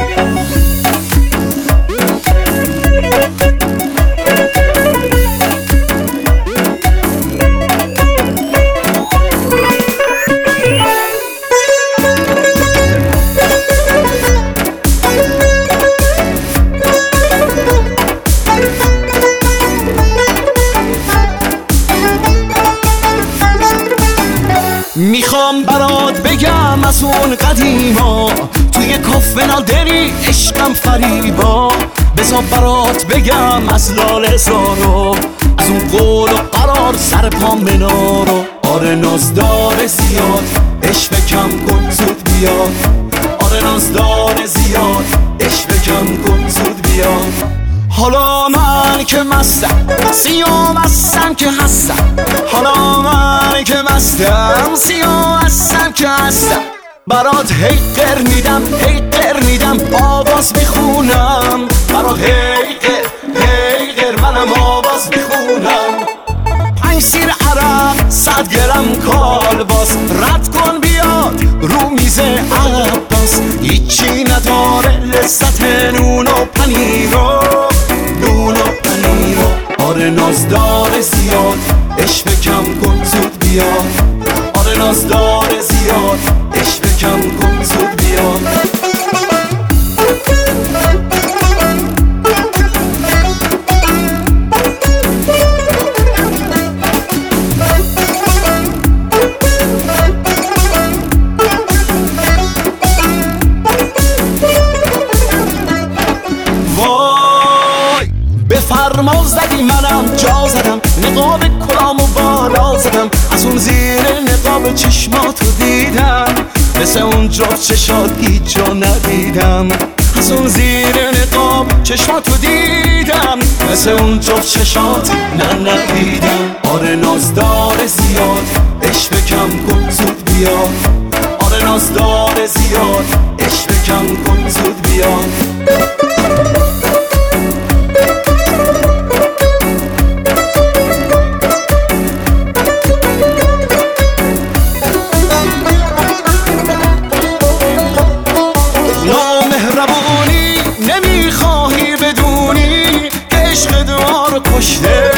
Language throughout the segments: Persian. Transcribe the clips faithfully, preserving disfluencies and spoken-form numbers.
میخوام برات بگم از اون قدیما، توی کافه نادری عشقم فریبا. بذار برات بگم از لاله زارو، از اون قول و قرار سر پا منارو. آره نازدار زیاد عشق کم کن زود بیاد، آره نازدار زیاد عشق کم کن زود بیاد. حالا من که مستم سیاه مستم که هستم، حالا من که مستم سیاه هستم که هستم. برات هی قر میدم هی قر میدم آواز میخونم، برات هی قر هی قر منم آواز میخونم. پنج سیر عرق صد گرم کالباس، رد کن بیاد رو میز عباس. هیچی نداره لذت نون و پنیرو، نون و پنیرو. آره نازدار زیاد عشق کم کن زود بیاد، آره نازدار زیاد عشق کم کن زود بیاد. فرما زدی منم جا زدم، نقاب کلامو بالا زدم. از اون زیر نقاب چشماتو دیدم، مثل اون جفت چشات هیچ جا ندیدم. از اون زیر نقاب چشماتو دیدم، مثل اون جفت چشات نه ندیدم. آره نازدار زیاد عشق کم کن زود بیاد، آره نازدار زیاد عشق کم کن زود بیاد. نمیخواهی بدونی که عشق دوار کشته،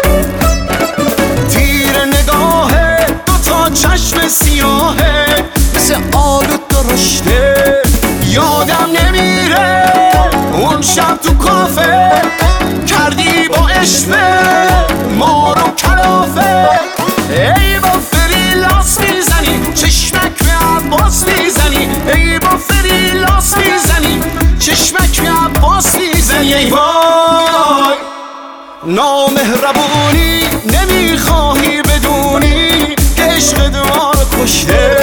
تیر نگاهه دوتا چشم سیاهه مثل آلو درشته. یادم نمیره اون شب تو کافه کردی با عشق ما رو کلافه. ای با فریلاس میزنی چشمک به عباس میزنی، ای با فریلاس میزنی چشمک به عباس میزنی. ای وای نامهربونی نمیخواهی بدونی که عشق دوار کشته،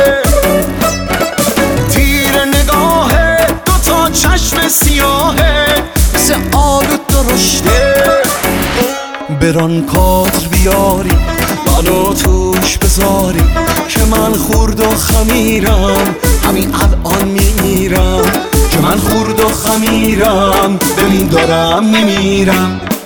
تیر نگاهه دوتا چشم سیاهه مثل آلو درشته. بران کادر بیاری منو توش بذاری که من خورد و خمیرم همین الان میمیرم، که من خورد و خمیرم ببین دارم میمیرم.